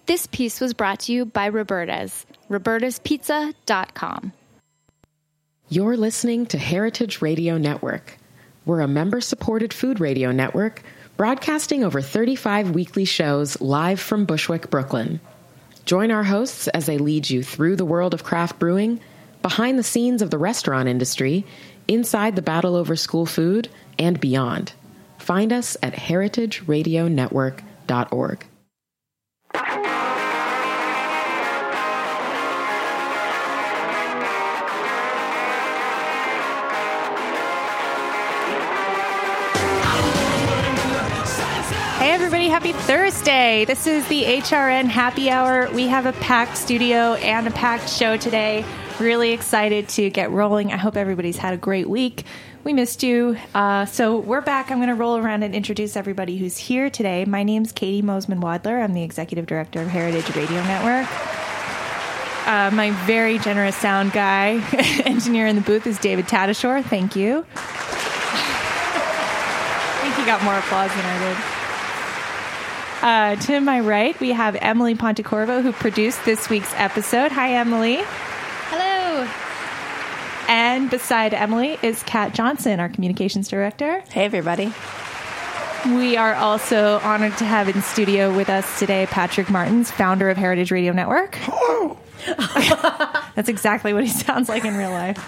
This piece was brought to you by Roberta's, robertaspizza.com. You're listening to Heritage Radio Network. We're a member-supported food radio network broadcasting over 35 weekly shows live from Bushwick, Brooklyn. Join our hosts as they lead you through the world of craft brewing, behind the scenes of the restaurant industry, inside the battle over school food, and beyond. Find us at heritageradionetwork.org. Hey everybody, happy Thursday. This is the HRN Happy Hour. We have a packed studio and a packed show today. Really excited to get rolling. I hope everybody's had a great week. We missed you. So we're back. I'm going to roll around and introduce everybody who's here today. My name's Katie Mosman-Wadler. I'm the Executive Director of Heritage Radio Network. My very generous sound guy, engineer in the booth, is David Tadashore. Thank you. I think he got more applause than I did. To my right, we have Emily Pontecorvo, who produced this week's episode. Hi, Emily. Hello. And beside Emily is Kat Johnson, our communications director. Hey, everybody. We are also honored to have in studio with us today Patrick Martins, founder of Heritage Radio Network. Hello. That's exactly what he sounds like in real life.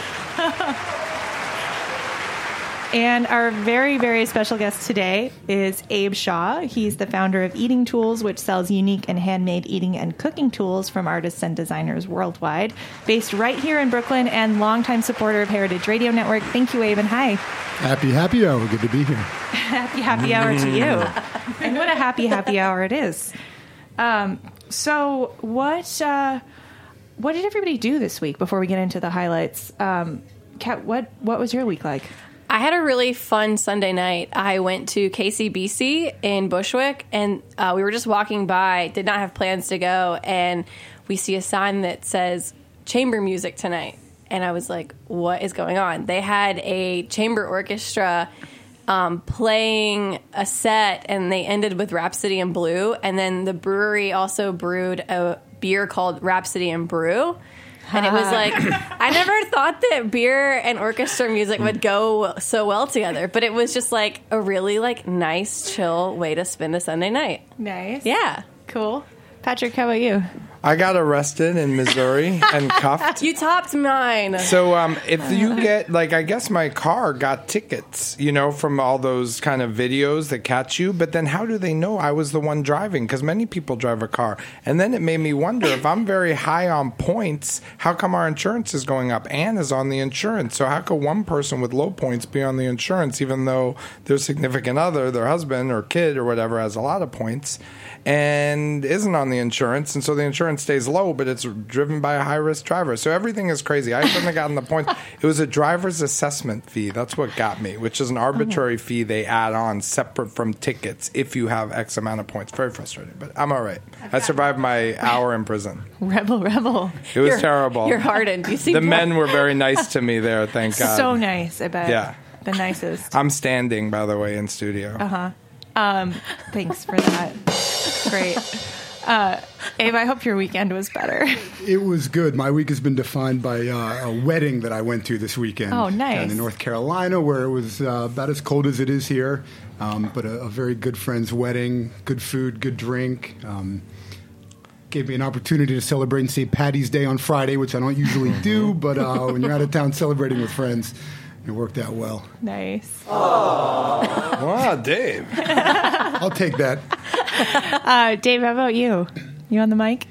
And our very, very special guest today is Abe Shaw. He's the founder of Eating Tools, which sells unique and handmade eating and cooking tools from artists and designers worldwide. Based right here in Brooklyn and longtime supporter of Heritage Radio Network. Thank you, Abe, and hi. Happy hour. Good to be here. Happy hour to you. And what a happy hour it is. So what did everybody do this week before we get into the highlights? Kat, what was your week like? I had a really fun Sunday night. I went to KCBC in Bushwick, and we were just walking by, did not have plans to go, and we see a sign that says chamber music tonight. And I was like, what is going on? They had a chamber orchestra playing a set, and they ended with Rhapsody in Blue. And then the brewery also brewed a beer called Rhapsody in Brew. And it was like, I never thought that beer and orchestra music would go so well together. But it was just like a really like nice, chill way to spend a Sunday night. Nice. Yeah. Cool. Patrick, how about you? I got arrested in Missouri and cuffed. You topped mine. So if you get, like, I guess my car got tickets, you know, from all those kind of videos that catch you. But then how do they know I was the one driving? Because many people drive a car. And then it made me wonder, if I'm very high on points, how come our insurance is going up? Ann is on the insurance. So how could one person with low points be on the insurance, even though their significant other, their husband or kid or whatever, has a lot of points and isn't on the insurance? And so the insurance stays low, but it's driven by a high-risk driver. So everything is crazy. I shouldn't have gotten the points. It was a driver's assessment fee. That's what got me, which is an arbitrary fee they add on separate from tickets if you have X amount of points. Very frustrating, but I'm all right. I survived my hour in prison. Rebel. It was terrible. You're hardened. You see the men were very nice to me there, thank God. So nice, I bet. Yeah. The nicest. I'm standing, by the way, in studio. Thanks for that. Great. Abe, I hope your weekend was better. It was good. My week has been defined by a wedding that I went to this weekend. Oh, nice. Down in North Carolina, where it was about as cold as it is here, but a very good friend's wedding, good food, good drink. Gave me an opportunity to celebrate St. Paddy's Day on Friday, which I don't usually do, but when you're out of town celebrating with friends, it worked out well. Nice. Wow, Dave. I'll take that. Dave, how about you? You on the mic?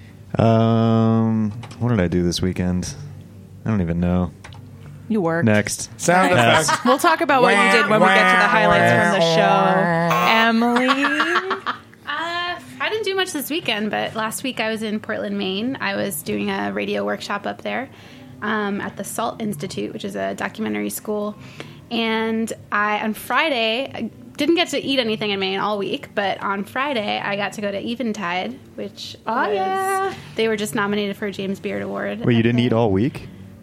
What did I do this weekend? I don't even know. You worked. Next. Sound effects. We'll talk about what you did when we get to the highlights from the show. Emily? I didn't do much this weekend, but last week I was in Portland, Maine. I was doing a radio workshop up there at the SALT Institute, which is a documentary school. And on Friday, I didn't get to eat anything in Maine all week, but on Friday I got to go to Eventide, which they were just nominated for a James Beard Award. Wait, you didn't eat all week?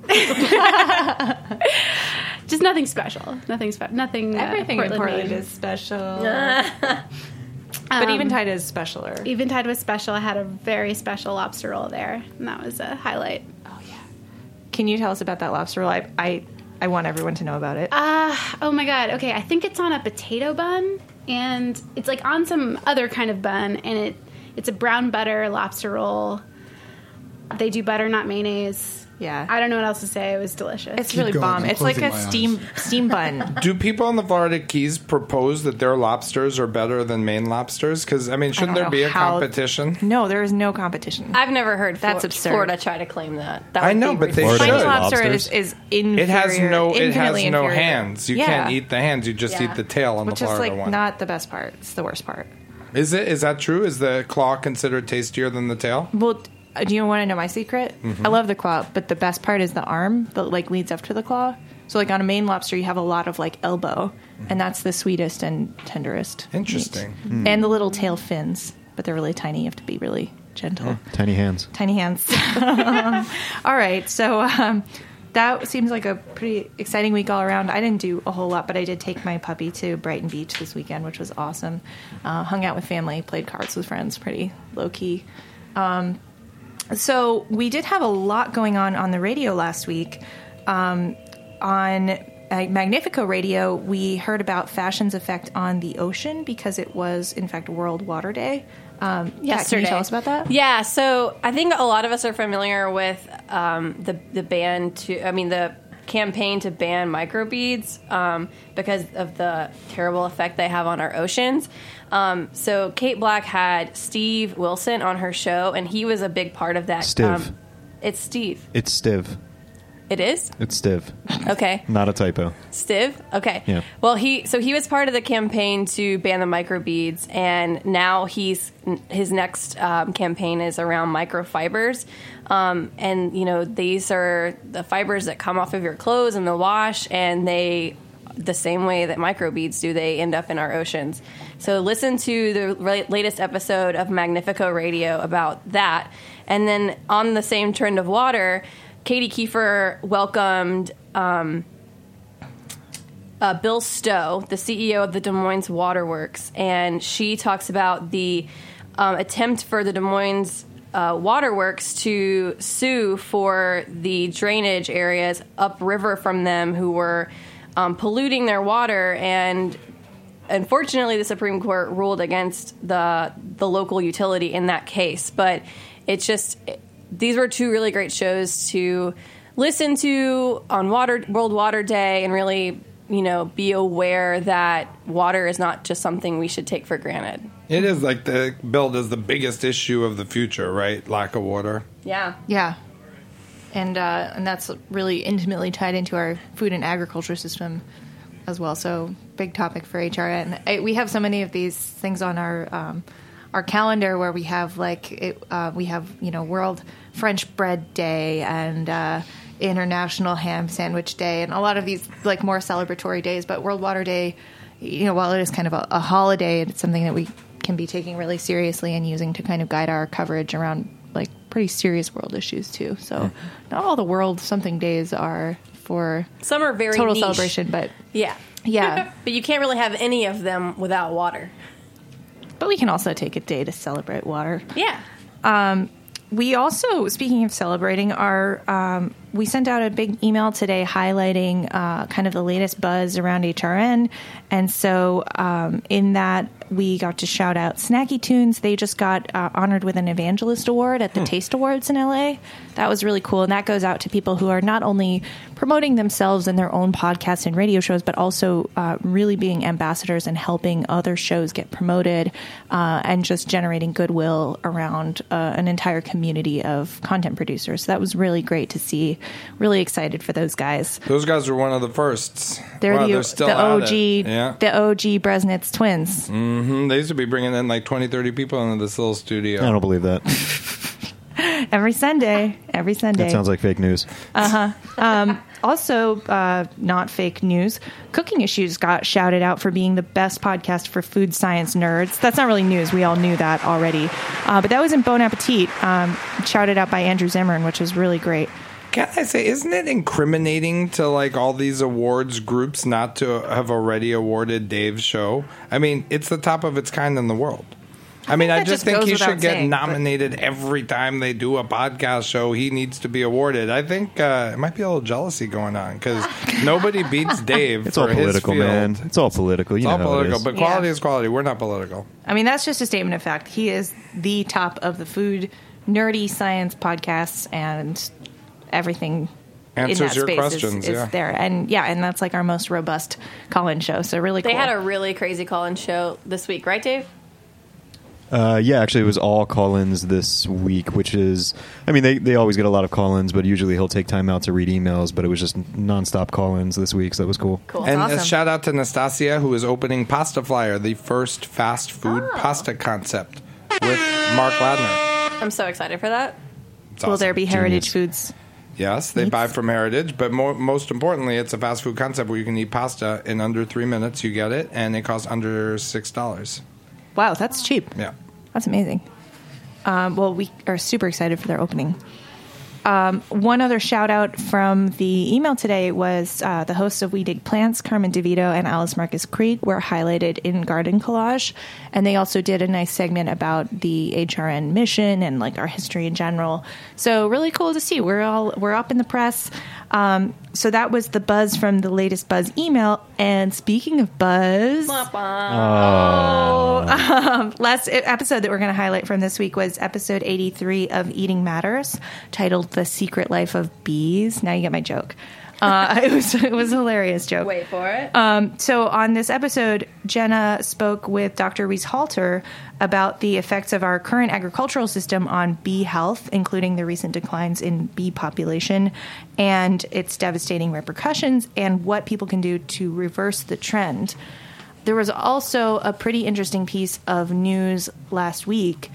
Just nothing special. Nothing. Everything in Portland Maine is special. But Eventide is special. Eventide was special. I had a very special lobster roll there, and that was a highlight. Can you tell us about that lobster roll? I want everyone to know about it. Oh my god. Okay, I think it's on a potato bun, and it's like on some other kind of bun, and it's a brown butter lobster roll. They do butternut mayonnaise. Yeah. I don't know what else to say. It was delicious. It's really going. bomb. I'm It's like a closing my steam bun. Do people in the Florida Keys propose that their lobsters are better than Maine lobsters? Because, I mean, shouldn't don't there be know a how- competition? No, there is no competition. I've never heard That's absurd. Florida try to claim that. I know, but they Florida should. Tiny has lobster lobsters. is inferior. It has no infinitely inferior. hands. You can't eat the hands. You just Yeah. eat the tail on Which the is Florida like one. not the best part. It's the worst part. Is it? Is that true? Is the claw considered tastier than the tail? Well, do you want to know my secret? I love the claw, but the best part is the arm that like leads up to the claw. So like on a Maine lobster, you have a lot of like elbow, and that's the sweetest and tenderest. meat. Interesting. And the little tail fins, but they're really tiny. You have to be really gentle. Tiny hands. Tiny hands. All right, so that seems like a pretty exciting week all around. I didn't do a whole lot, but I did take my puppy to Brighton Beach this weekend, which was awesome. Hung out with family, played cards with friends, pretty low key. So we did have a lot going on the radio last week. On Magnifico Radio, we heard about fashion's effect on the ocean because it was, in fact, World Water Day. Kat, can Yesterday. you tell us about that? Yeah, so I think a lot of us are familiar with the campaign to ban microbeads because of the terrible effect they have on our oceans. So Kate Black had Steve Wilson on her show, and he was a big part of that. Stiv. It's Steve. It's Stiv. It is? It's Stiv. Okay. Not a typo. Stiv? Okay. Yeah. Well, he was part of the campaign to ban the microbeads, and now his next campaign is around microfibers. And, you know, these are the fibers that come off of your clothes in the wash, and they, the same way that microbeads do, they end up in our oceans. So listen to the latest episode of Magnifico Radio about that. And then on the same trend of water, Katie Kiefer welcomed Bill Stowe, the CEO of the Des Moines Waterworks, and she talks about the attempt for the Des Moines Waterworks to sue for the drainage areas upriver from them who were polluting their water. And unfortunately, the Supreme Court ruled against the local utility in that case. But it's just... These were two really great shows to listen to on World Water Day and really, you know, be aware that water is not just something we should take for granted. It is like billed as the biggest issue of the future, right? Lack of water. Yeah. Yeah. And that's really intimately tied into our food and agriculture system as well. So big topic for HRN. We have so many of these things on our calendar where we have World French Bread Day and International Ham Sandwich Day and a lot of these like more celebratory days. But World Water Day, you know, while it is kind of a holiday, it's something that we can be taking really seriously and using to kind of guide our coverage around like pretty serious world issues too. So not all the world something days are for Some are very total niche. celebration, but Yeah. yeah. But you can't really have any of them without water. But we can also take a day to celebrate water. Yeah. We also, speaking of celebrating, we sent out a big email today highlighting kind of the latest buzz around HRN. And so in that, we got to shout out Snacky Tunes. They just got honored with an Evangelist Award at the Taste Awards in LA. That was really cool. And that goes out to people who are not only promoting themselves in their own podcasts and radio shows, but also really being ambassadors and helping other shows get promoted and just generating goodwill around an entire community of content producers. So that was really great to see. Really excited for those guys. Those guys were one of the firsts. They're Wow, the still OG, at it. Yeah. the OG Bresnitz twins. They used to be bringing in like 20, 30 people into this little studio. I don't believe that. Every Sunday. That sounds like fake news. Also, not fake news, Cooking Issues got shouted out for being the best podcast for food science nerds. That's not really news. We all knew that already. But that was in Bon Appetit, shouted out by Andrew Zimmern, which was really great. Can I say, isn't it incriminating to like all these awards groups not to have already awarded Dave's show? I mean, it's the top of its kind in the world. I mean, I that just just think goes he without should get saying, but- nominated every time they do a podcast show. He needs to be awarded. I think it might be a little jealousy going on because nobody beats Dave. It's all for his political, field. man. It's all political. You It's know all how it political, is. but quality Yeah. is quality. We're not political. I mean, that's just a statement of fact. He is the top of the food nerdy science podcasts, and everything Answers in that your space questions, is yeah. there. And and that's like our most robust call-in show. So really cool. They had a really crazy call-in show this week, right, Dave? Yeah, actually, it was all call-ins this week, which is, I mean, they always get a lot of call-ins, but usually he'll take time out to read emails, but it was just nonstop call-ins this week, so that was cool. Cool. And a awesome. shout out to Nastasia, who is opening Pasta Flyer, the first fast food pasta concept with Mark Ladner. I'm so excited for that. It's Will awesome. there be Heritage Foods? Yes, they buy from Heritage, but most importantly, it's a fast food concept where you can eat pasta in under 3 minutes. You get it, and it costs under $6. Wow, that's cheap. Yeah. That's amazing. Well, we are super excited for their opening. One other shout out from the email today was the hosts of We Dig Plants, Carmen DeVito and Alice Marcus Krieg, were highlighted in Garden Collage. And they also did a nice segment about the HRN mission and like our history in general. So really cool to see. We're up in the press. So that was the buzz from the latest Buzz email. And speaking of buzz, last episode that we're going to highlight from this week was episode 83 of Eating Matters, titled The Secret Life of Bees. Now you get my joke. It was a hilarious joke. Wait for it. So on this episode, Jenna spoke with Dr. Reese Halter about the effects of our current agricultural system on bee health, including the recent declines in bee population and its devastating repercussions, and what people can do to reverse the trend. There was also a pretty interesting piece of news last week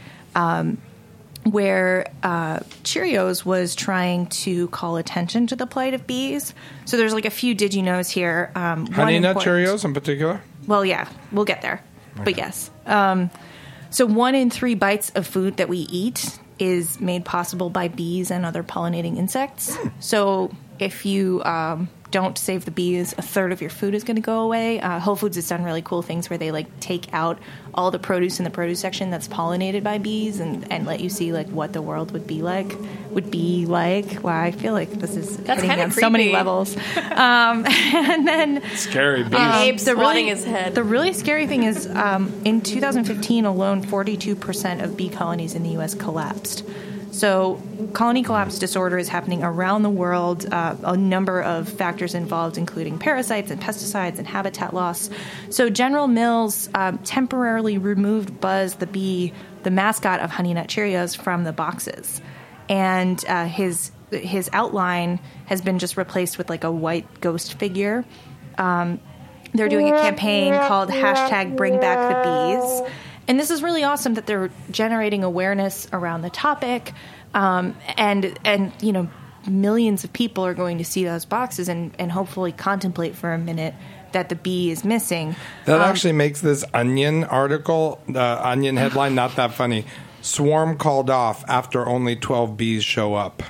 where Cheerios was trying to call attention to the plight of bees. So there's like a few did you knows here. Honey Nut Cheerios in particular? Well, yeah, we'll get there. Okay. But yes. So 1 in 3 bites of food that we eat is made possible by bees and other pollinating insects. So if you don't save the bees, a third of your food is going to go away. Whole Foods has done really cool things where they like take out all the produce in the produce section that's pollinated by bees and let you see like what the world would be like. Wow, I feel like this is hitting kinda on so many creepy. levels. And then Scary bees. Abe's swatting his head. the really scary thing is, in 2015 alone, 42% of bee colonies in the U.S. collapsed. So colony collapse disorder is happening around the world. A number of factors involved, including parasites and pesticides and habitat loss. So General Mills temporarily removed Buzz the bee, the mascot of Honey Nut Cheerios, from the boxes. And his outline has been just replaced with like a white ghost figure. They're doing a campaign called #BringBackTheBees. And this is really awesome that they're generating awareness around the topic. And you know, millions of people are going to see those boxes and hopefully contemplate for a minute that the bee is missing. That actually makes this Onion article, Onion headline, not that funny. Swarm called off after only 12 bees show up.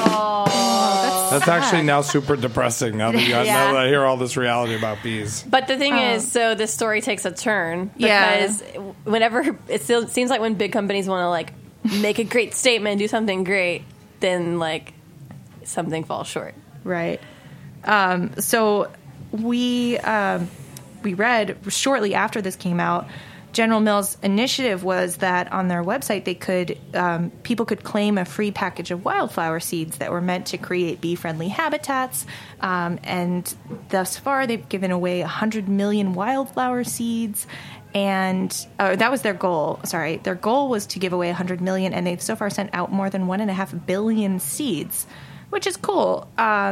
That's actually now super depressing now that, now that I hear all this reality about bees. But the thing is, so this story takes a turn Yeah. because whenever it still seems like when big companies want to like make a great statement, do something great, then like something falls short. Right. So we read shortly after this came out, General Mills' initiative was that on their website they could people could claim a free package of wildflower seeds that were meant to create bee-friendly habitats. And thus far, they've given away 100 million wildflower seeds. And that was their goal. Sorry, their goal was to give away 100 million, and they've so far sent out more than 1.5 billion seeds, which is cool.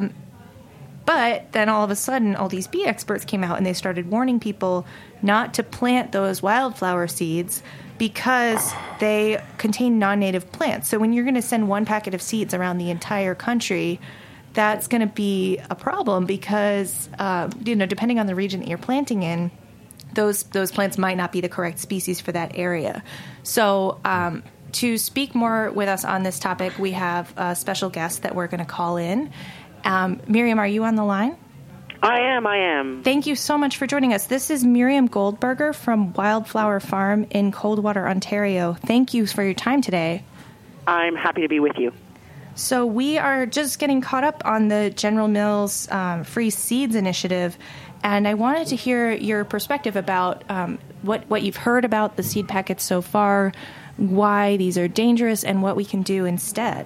But then all of a sudden, all these bee experts came out and they started warning people not to plant those wildflower seeds because they contain non-native plants. So when you're going to send one packet of seeds around the entire country, that's going to be a problem because, depending on the region that you're planting in, those plants might not be the correct species for that area. So to speak more with us on this topic, we have a special guest that we're going to call in. Miriam, are you on the line? I am. Thank you so much for joining us. This is Miriam Goldberger from Wildflower Farm in Coldwater, Ontario. Thank you for your time today. I'm happy to be with you. So we are just getting caught up on the General Mills Free Seeds Initiative, and I wanted to hear your perspective about what you've heard about the seed packets so far, why these are dangerous, and what we can do instead.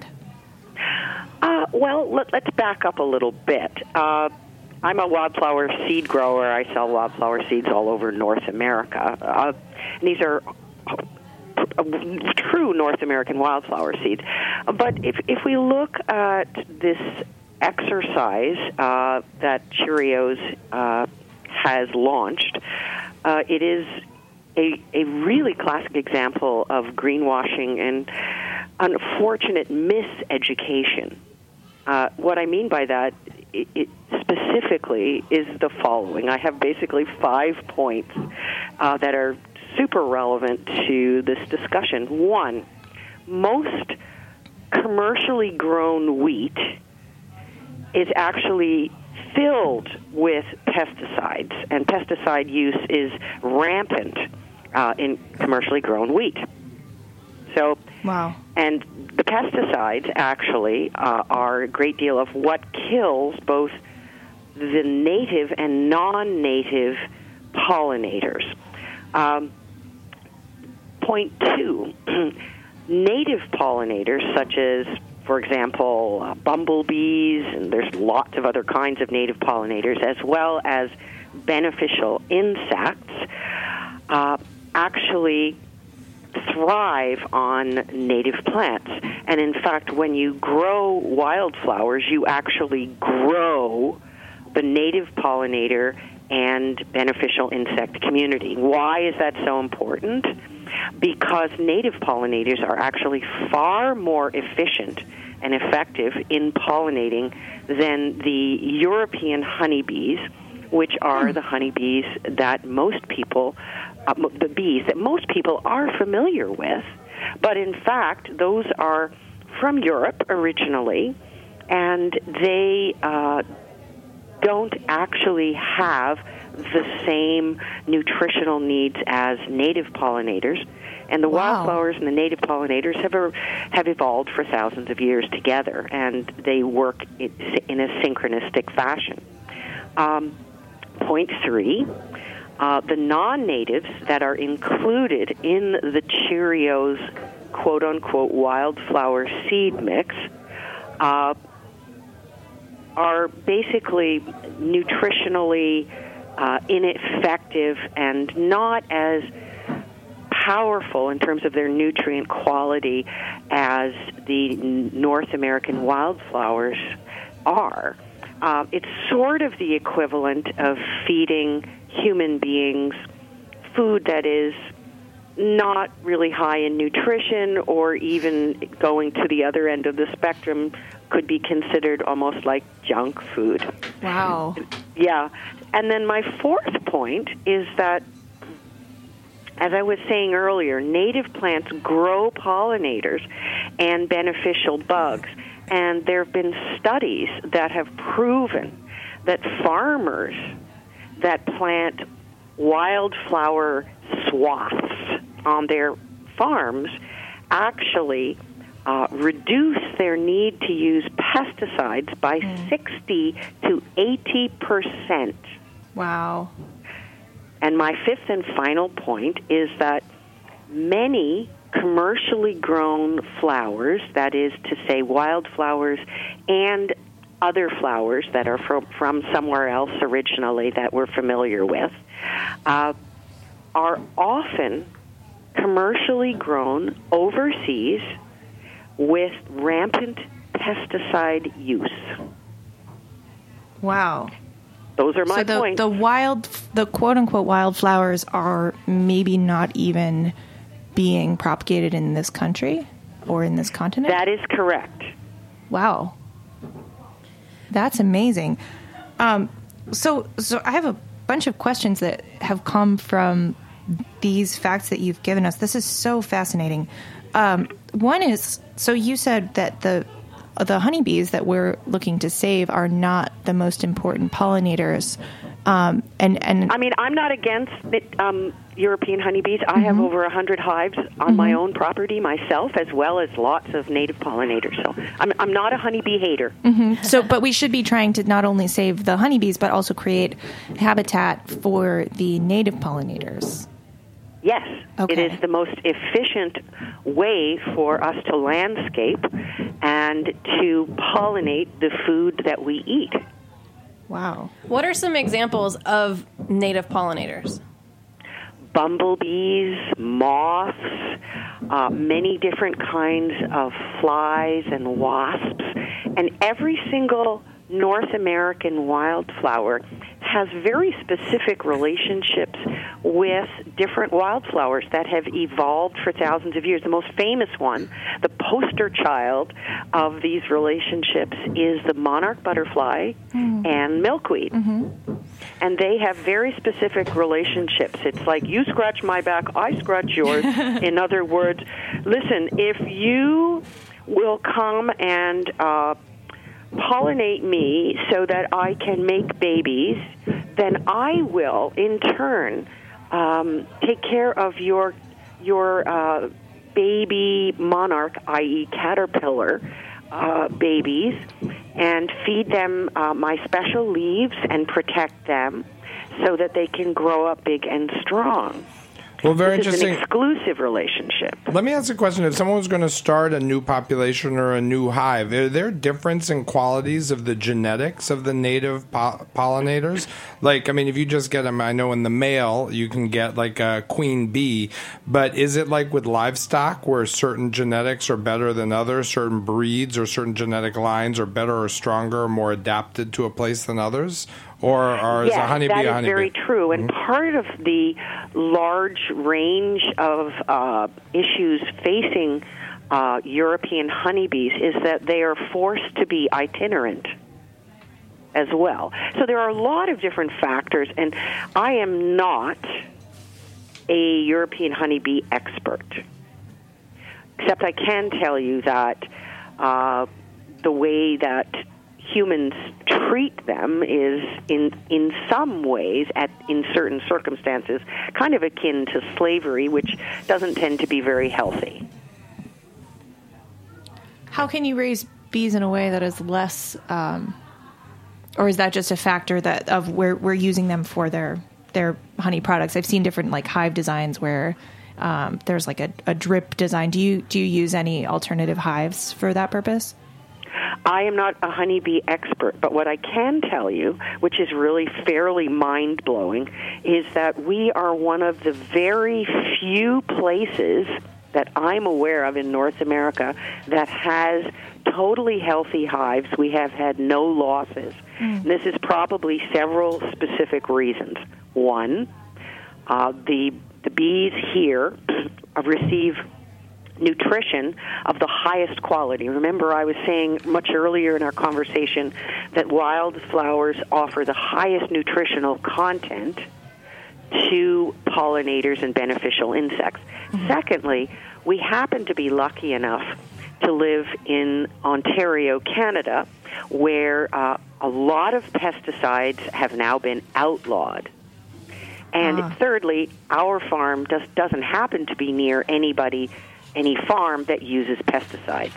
Well, let's back up a little bit. I'm a wildflower seed grower. I sell wildflower seeds all over North America. These are true North American wildflower seeds. But if we look at this exercise that Cheerios has launched, it is a really classic example of greenwashing and unfortunate miseducation. What I mean by that, it specifically is the following. I have basically 5 points that are super relevant to this discussion. One, most commercially grown wheat is actually filled with pesticides, and pesticide use is rampant in commercially grown wheat. So, wow. And the pesticides actually are a great deal of what kills both the native and non-native pollinators. Point 2, native pollinators such as, for example, bumblebees, and there's lots of other kinds of native pollinators, as well as beneficial insects, actually thrive on native plants. And in fact, when you grow wildflowers, you actually grow the native pollinator and beneficial insect community. Why is that so important? Because native pollinators are actually far more efficient and effective in pollinating than the European honeybees, which are the honeybees that most people the bees that most people are familiar with. But in fact, those are from Europe originally, and they don't actually have the same nutritional needs as native pollinators. And the wildflowers and the native pollinators have evolved for thousands of years together, and they work in a synchronistic fashion. Point 3, the non-natives that are included in the Cheerios quote-unquote wildflower seed mix are basically nutritionally ineffective and not as powerful in terms of their nutrient quality as the North American wildflowers are. It's sort of the equivalent of feeding human beings food that is not really high in nutrition, or even going to the other end of the spectrum could be considered almost like junk food. Wow. Yeah. And then my 4th point is that, as I was saying earlier, native plants grow pollinators and beneficial bugs. And there have been studies that have proven that farmers that plant wildflower swaths on their farms actually reduce their need to use pesticides by 60 to 80%. Wow. And my 5th and final point is that many commercially grown flowers, that is to say wildflowers and other flowers that are from somewhere else originally that we're familiar with, are often commercially grown overseas with rampant pesticide use. Wow. Those are my so points. The quote-unquote wildflowers are maybe not even being propagated in this country or in this continent? That is correct. Wow. That's amazing. So I have a bunch of questions that have come from these facts that you've given us. This is so fascinating. One is, so you said that the honeybees that we're looking to save are not the most important pollinators. And I mean, I'm not against European honeybees. I have over 100 hives on my own property myself, as well as lots of native pollinators. So I'm not a honeybee hater. So, but we should be trying to not only save the honeybees, but also create habitat for the native pollinators. Yes, Okay. It is the most efficient way for us to landscape and to pollinate the food that we eat. Wow. What are some examples of native pollinators? Bumblebees, moths, many different kinds of flies and wasps, and every single North American wildflower has very specific relationships with different wildflowers that have evolved for thousands of years. The most famous one, the poster child of these relationships, is the monarch butterfly and milkweed. And they have very specific relationships. It's like, you scratch my back, I scratch yours. In other words, listen, if you will come and pollinate me so that I can make babies, then I will, in turn, take care of your baby monarch, i.e. caterpillar, babies, and feed them my special leaves and protect them so that they can grow up big and strong. Well, very This is an interesting. exclusive relationship. Let me ask a question. If someone was going to start a new population or a new hive, are there difference in qualities of the genetics of the native pollinators? Like, I mean, if you just get them, I know in the male, you can get like a queen bee, but is it like with livestock where certain genetics are better than others, certain breeds or certain genetic lines are better or stronger or more adapted to a place than others? Or is a honeybee that a is honeybee? very true. And part of the large range of issues facing European honeybees is that they are forced to be itinerant as well. So there are a lot of different factors, and I am not a European honeybee expert, except I can tell you that the way that humans treat them is in some ways, in certain circumstances, kind of akin to slavery, which doesn't tend to be very healthy. How can you raise bees in a way that is less, or is that just a factor that of where we're using them for their honey products? I've seen different like hive designs where there's like a drip design. Do you use any alternative hives for that purpose? I am not a honeybee expert, but what I can tell you, which is really fairly mind-blowing, is that we are one of the very few places that I'm aware of in North America that has totally healthy hives. We have had no losses. This is probably several specific reasons. One, the bees here receive nutrition of the highest quality. Remember, I was saying much earlier in our conversation that wildflowers offer the highest nutritional content to pollinators and beneficial insects. Secondly, we happen to be lucky enough to live in Ontario, Canada, where a lot of pesticides have now been outlawed. And thirdly, our farm just doesn't happen to be near any farm that uses pesticides.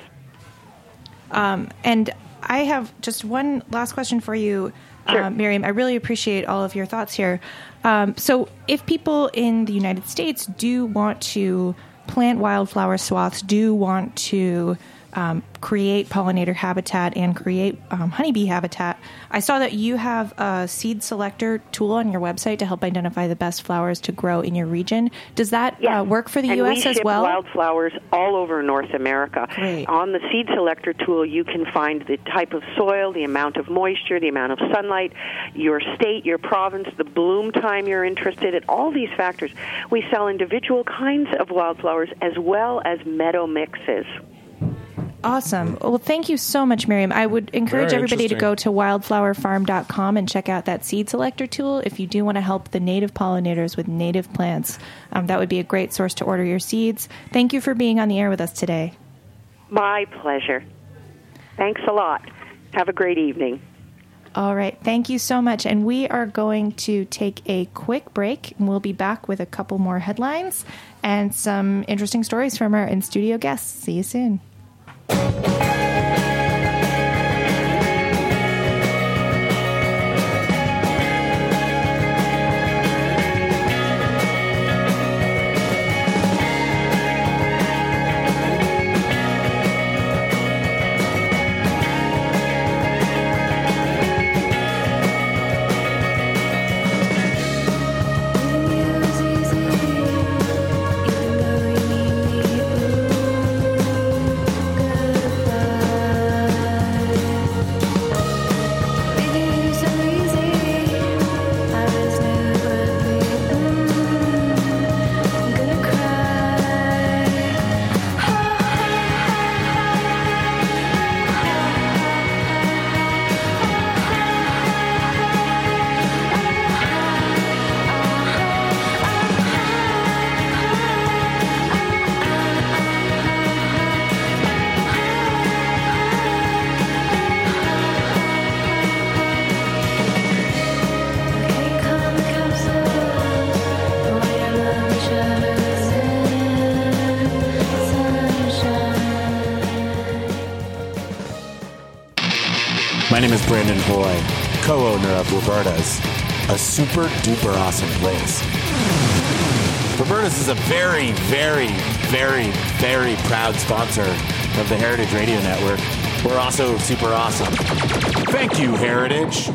And I have just one last question for you, Sure. Miriam. I really appreciate all of your thoughts here. So if people in the United States do want to plant wildflower swaths, do want to create pollinator habitat and create honeybee habitat, I saw that you have a seed selector tool on your website to help identify the best flowers to grow in your region. Does that work for the and U.S. we as ship well? wildflowers all over North America. Great. On the seed selector tool, you can find the type of soil, the amount of moisture, the amount of sunlight, your state, your province, the bloom time you're interested in, all these factors. We sell individual kinds of wildflowers as well as meadow mixes. Awesome. Well, thank you so much, Miriam. I would encourage Very everybody to interesting. go to wildflowerfarm.com and check out that seed selector tool. If you do want to help the native pollinators with native plants, that would be a great source to order your seeds. Thank you for being on the air with us today. My pleasure. Thanks a lot. Have a great evening. All right. Thank you so much. And we are going to take a quick break, and we'll be back with a couple more headlines and some interesting stories from our in-studio guests. See you soon. My name is Brandon Hoy, co-owner of Roberta's, a super duper awesome place. Roberta's is a very, very, very, very proud sponsor of the Heritage Radio Network. We're also super awesome. Thank you, Heritage.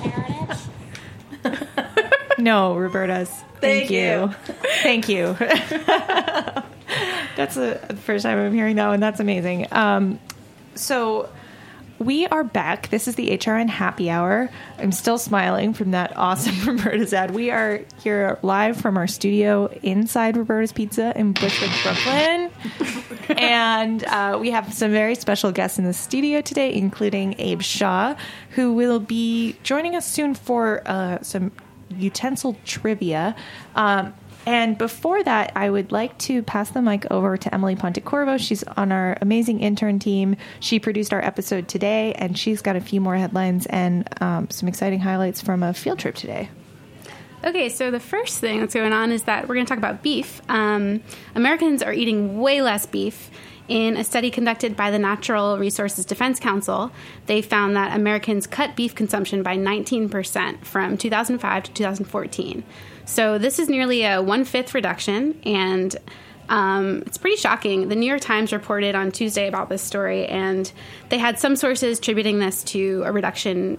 No, Roberta's. Thank you. Thank you. That's the first time I'm hearing that one. That's amazing. So we are back. This is the HRN Happy Hour. I'm still smiling from that awesome Roberta's ad. We are here live from our studio inside Roberta's Pizza in Bushwick, Brooklyn. And we have some very special guests in the studio today, including Abe Shaw, who will be joining us soon for some utensil trivia. And before that, I would like to pass the mic over to Emily Pontecorvo. She's on our amazing intern team. She produced our episode today, and she's got a few more headlines and some exciting highlights from a field trip today. Okay, so the first thing that's going on is that we're going to talk about beef. Americans are eating way less beef. In a study conducted by the Natural Resources Defense Council, they found that Americans cut beef consumption by 19% from 2005 to 2014. So this is nearly a 1/5 reduction, and it's pretty shocking. The New York Times reported on Tuesday about this story, and they had some sources attributing this reduction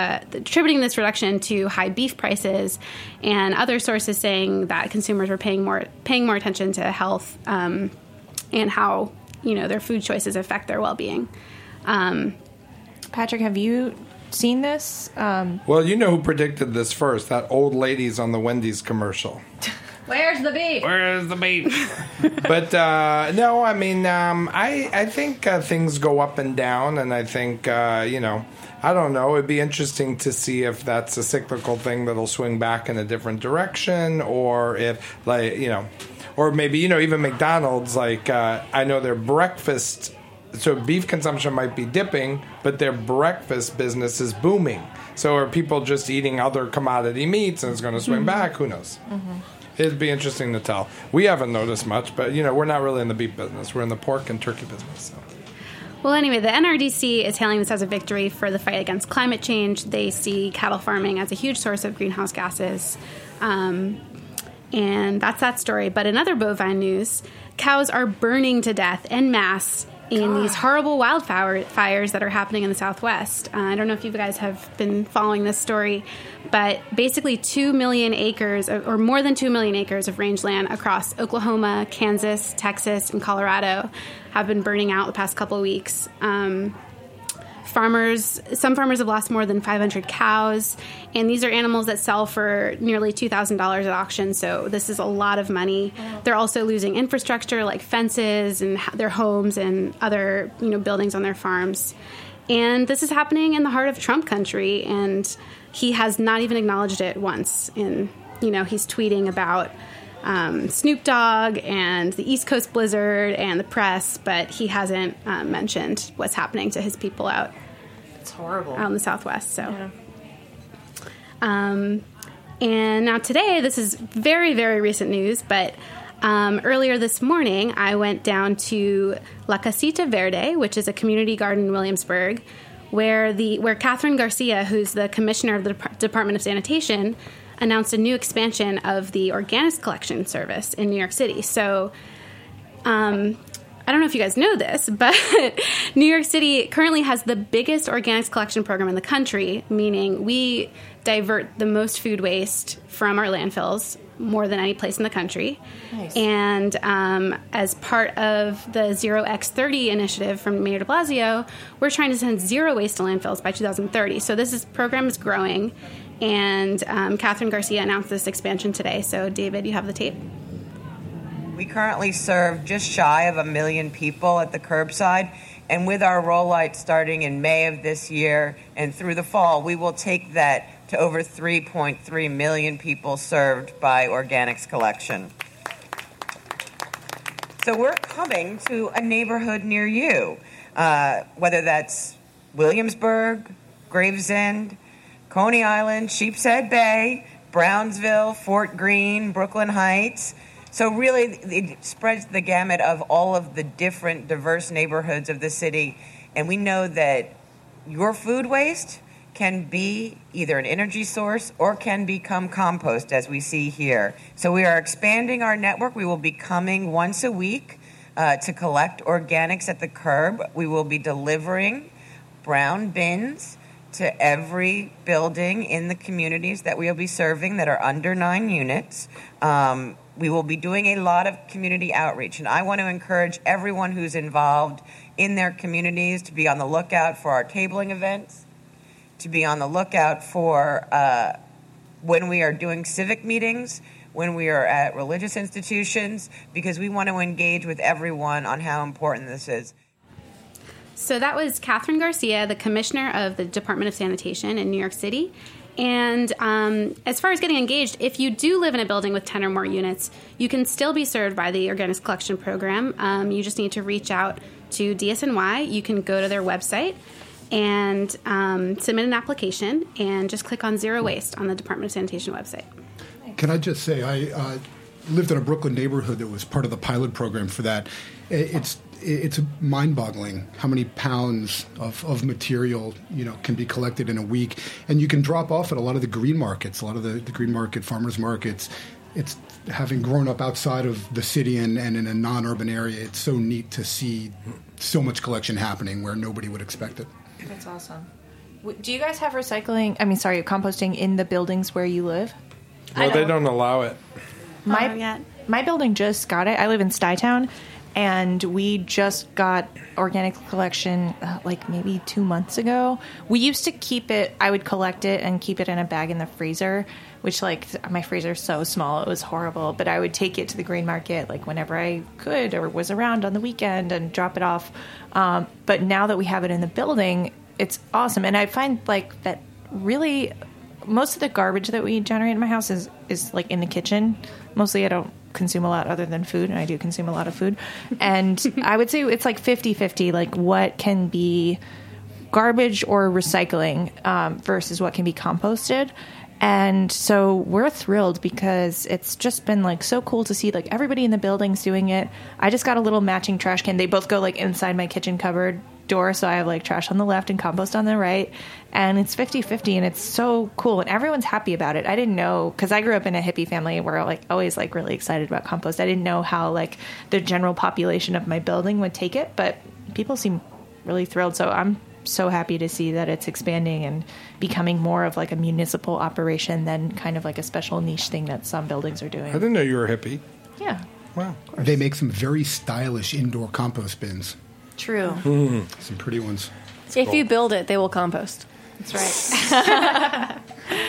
to high beef prices, and other sources saying that consumers were paying more attention to health and how their food choices affect their well-being. Patrick, have you seen this? Well, you know who predicted this first? That old lady's on the Wendy's commercial. Where's the beef? Where's the beef? But no, I mean, I think things go up and down, and I think I don't know. It'd be interesting to see if that's a cyclical thing that'll swing back in a different direction, or if or maybe even McDonald's. I know their breakfast. So beef consumption might be dipping, but their breakfast business is booming. So are people just eating other commodity meats and it's going to swing back? Who knows? Mm-hmm. It'd be interesting to tell. We haven't noticed much, but we're not really in the beef business. We're in the pork and turkey business. So. Well, anyway, the NRDC is hailing this as a victory for the fight against climate change. They see cattle farming as a huge source of greenhouse gases. And that's that story. But in other bovine news, cows are burning to death en masse in these horrible wildfires that are happening in the Southwest. I don't know if you guys have been following this story, but basically 2 million acres, or more than 2 million acres of rangeland across Oklahoma, Kansas, Texas, and Colorado have been burning out the past couple of weeks. Some farmers have lost more than 500 cows, and these are animals that sell for nearly $2,000 at auction, so this is a lot of money. They're also losing infrastructure like fences and their homes and other buildings on their farms. And this is happening in the heart of Trump country, and he has not even acknowledged it once. And, he's tweeting about Snoop Dogg and the East Coast blizzard and the press, but he hasn't mentioned what's happening to his people out It's horrible. out in the Southwest. So, and now today, this is very, very recent news, but earlier this morning, I went down to La Casita Verde, which is a community garden in Williamsburg, where Catherine Garcia, who's the commissioner of the Department of Sanitation, announced a new expansion of the organics collection service in New York City. So, I don't know if you guys know this, but New York City currently has the biggest organics collection program in the country, meaning we divert the most food waste from our landfills, more than any place in the country. Nice. And as part of the 0x30 initiative from Mayor de Blasio, we're trying to send zero waste to landfills by 2030. So this program is growing, and Catherine Garcia announced this expansion today. So, David, you have the tape. We currently serve just shy of 1 million people at the curbside, and with our rollout starting in May of this year and through the fall, we will take that to over 3.3 million people served by organics collection. So we're coming to a neighborhood near you, whether that's Williamsburg, Gravesend, Coney Island, Sheepshead Bay, Brownsville, Fort Greene, Brooklyn Heights. So really, it spreads the gamut of all of the different diverse neighborhoods of the city. And we know that your food waste can be either an energy source or can become compost, as we see here. So we are expanding our network. We will be coming once a week to collect organics at the curb. We will be delivering brown bins to every building in the communities that we will be serving that are under 9 units. We will be doing a lot of community outreach, and I want to encourage everyone who's involved in their communities to be on the lookout for our tabling events, to be on the lookout for when we are doing civic meetings, when we are at religious institutions, because we want to engage with everyone on how important this is. So that was Catherine Garcia, the commissioner of the Department of Sanitation in New York City. And as far as getting engaged, if you do live in a building with 10 or more units, you can still be served by the Organics Collection Program. You just need to reach out to DSNY. You can go to their website and submit an application and just click on Zero Waste on the Department of Sanitation website. Can I just say, I lived in a Brooklyn neighborhood that was part of the pilot program for that. It's mind-boggling how many pounds of material can be collected in a week, and you can drop off at a lot of the green markets, a lot of the green market farmers markets. It's having grown up outside of the city and in a non-urban area. It's so neat to see so much collection happening where nobody would expect it. That's awesome. Do you guys have composting in the buildings where you live? Well, they don't allow it. My building just got it. I live in Stuytown, and we just got organic collection like maybe 2 months ago. We used to keep it, I would collect it and keep it in a bag in the freezer, which my freezer's so small, it was horrible. But I would take it to the green market like whenever I could or was around on the weekend and drop it off. But now that we have it in the building, it's awesome. And I find like that really most of the garbage that we generate in my house is like in the kitchen. Mostly I don't consume a lot other than food, and I do consume a lot of food. And I would say it's like 50-50, like what can be garbage or recycling versus what can be composted. And so we're thrilled because it's just been like so cool to see like everybody in the building's doing it. I just got a little matching trash can. They both go like inside my kitchen cupboard door, so I have like trash on the left and compost on the right, and it's 50-50, and it's so cool, and everyone's happy about it. I didn't know, because I grew up in a hippie family where like always like really excited about compost. I didn't know how like the general population of my building would take it, but people seem really thrilled. So I'm so happy to see that it's expanding and becoming more of like a municipal operation than kind of like a special niche thing that some buildings are doing. I didn't know you were a hippie. Yeah. Wow. They make some very stylish indoor compost bins. True. Some pretty ones. If you build it, they will compost. That's right.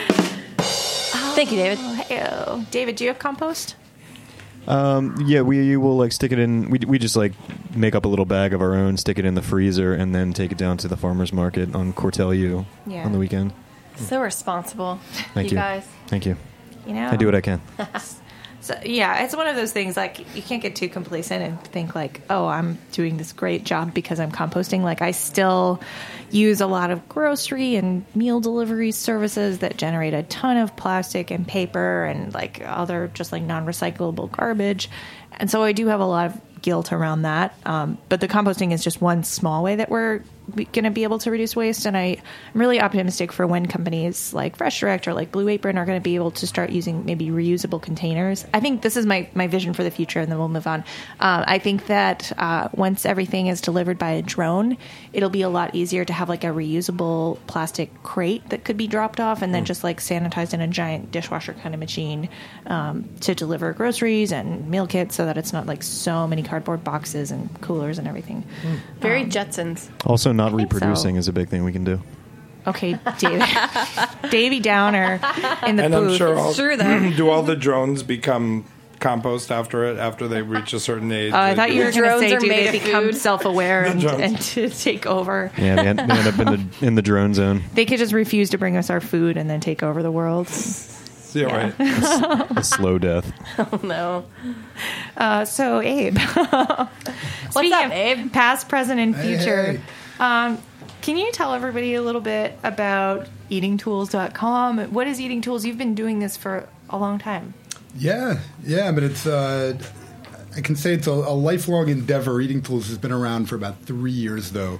Thank you, David. Hey-o. David, do you have compost? Yeah, we will like stick it in. We just like make up a little bag of our own, stick it in the freezer, and then take it down to the farmers market on Cortelyou on the weekend. So responsible. Thank you guys. Thank you. You know, I do what I can. So, yeah, it's one of those things, like, you can't get too complacent and think, like, oh, I'm doing this great job because I'm composting. Like, I still use a lot of grocery and meal delivery services that generate a ton of plastic and paper and, like, other just, like, non-recyclable garbage. And so I do have a lot of guilt around that. But the composting is just one small way that we're going to be able to reduce waste. And I'm really optimistic for when companies like Fresh Direct or like Blue Apron are going to be able to start using maybe reusable containers. I think this is my vision for the future, and then we'll move on. I think that once everything is delivered by a drone, it'll be a lot easier to have like a reusable plastic crate that could be dropped off and then just like sanitized in a giant dishwasher kind of machine to deliver groceries and meal kits, so that it's not like so many cardboard boxes and coolers and everything. Very Jetsons. Also, not reproducing is a big thing we can do. Okay, Davey Downer in the and booth. I'm sure all, Sure that. do all the drones become compost after they reach a certain age? I thought you were going to Drones say, are do made they of become food. self-aware and drones. to take over? Yeah, they end up in the drone zone. They could just refuse to bring us our food and then take over the world. Yeah, right. A slow death. Oh, no. So, Abe. What's up, Abe? Past, present, and future. Hey. Can you tell everybody a little bit about eatingtools.com? What is Eating Tools? You've been doing this for a long time. Yeah, but it's I can say it's a lifelong endeavor. Eating Tools has been around for about 3 years, though.